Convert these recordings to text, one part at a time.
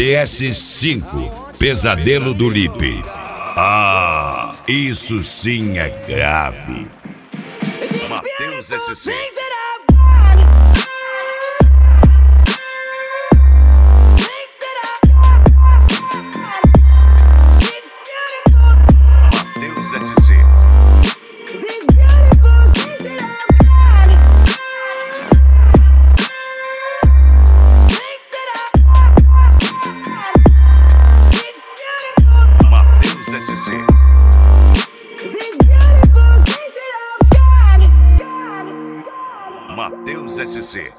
DS5, Pesadelo do Lipe. Ah, isso sim é grave. Matheus SC. Matheus SC. SC. Matheus SC.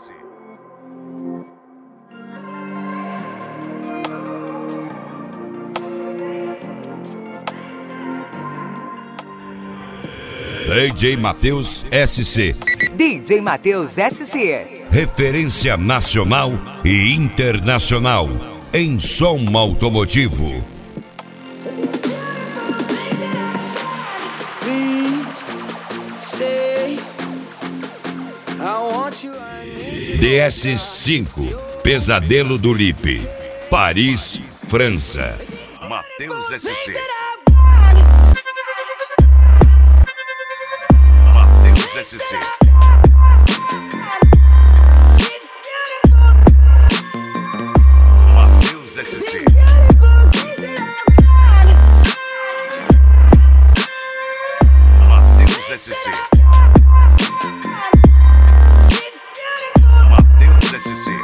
DJ Matheus SC. DJ Matheus SC. Referência nacional e internacional em som automotivo. DS5, Pesadelo do Lipe, Paris, França. Matheus SC. Matheus SC. Matheus SC. Matheus SC. SC.